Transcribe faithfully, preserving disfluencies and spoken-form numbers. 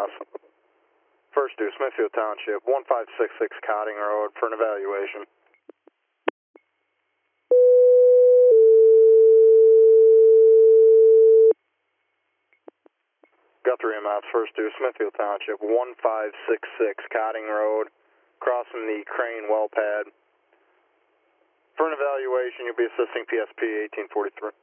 Ross. First due, Smithfield Township, one five six six Cotting Road for an evaluation. Guthrie M Fs, first due, Smithfield Township, one five six six Cotting Road, crossing the Crane well pad. For an evaluation, you'll be assisting P S P eighteen forty-three.